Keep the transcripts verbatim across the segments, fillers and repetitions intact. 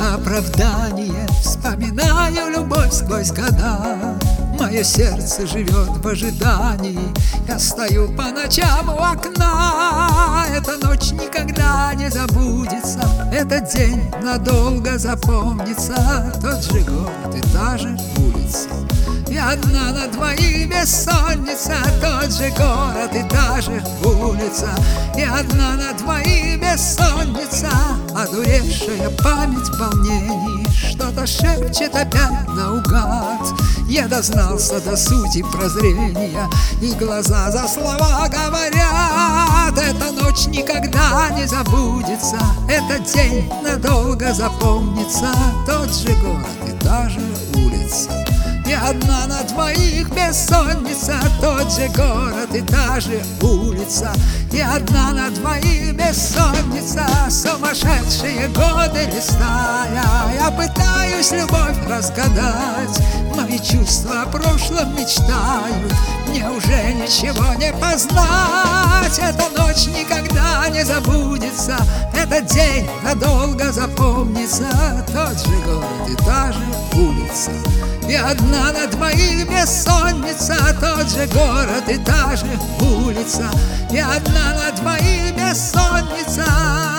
оправдание, вспоминаю любовь сквозь года. Мое сердце живет в ожидании, я стою по ночам у окна. Эта ночь никогда не забудется, этот день надолго запомнится. Тот же город и та же улица, и одна на двоих бессонница. Тот же город и та же улица, и одна на двоих бессонница. Одуревшая память в волнении что-то шепчет опять наугад. Я дознался до сути прозрения, и глаза за слова говорят. Эта ночь никогда не забудется, этот день надолго запомнится. Тот же город и та же улица, и одна на двоих бессонница. Тот же город и та же улица, и одна на двоих бессонница. Сумасшедшие годы листая, я пытаюсь любовь разгадать. Мои чувства о прошлом мечтают, мне уже ничего не познать. Эта ночь никогда не забудется, этот день надолго запомнится. Тот же город и та же улица, и одна на двоих бессонница. Тот же город и та же улица, и одна на двоих бессонница.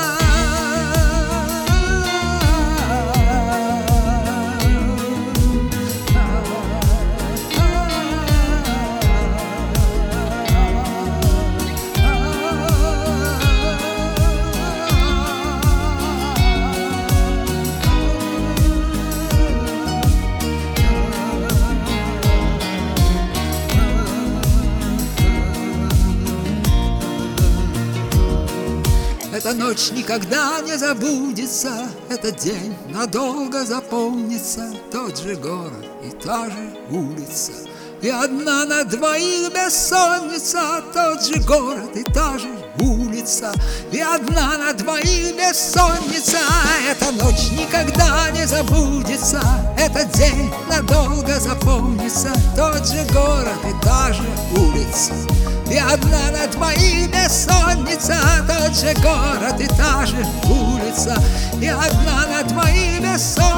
Эта ночь никогда не забудется, этот день надолго запомнится. Тот же город и та же улица, и одна на двоих бессонница. Тот же город и та же улица, и одна на двоих бессонница. Эта ночь никогда не забудется, этот день надолго запомнится. Тот же город и та же улица, и одна на двоих бессонница. Тот же город и та же улица, и одна на двоих бессонница.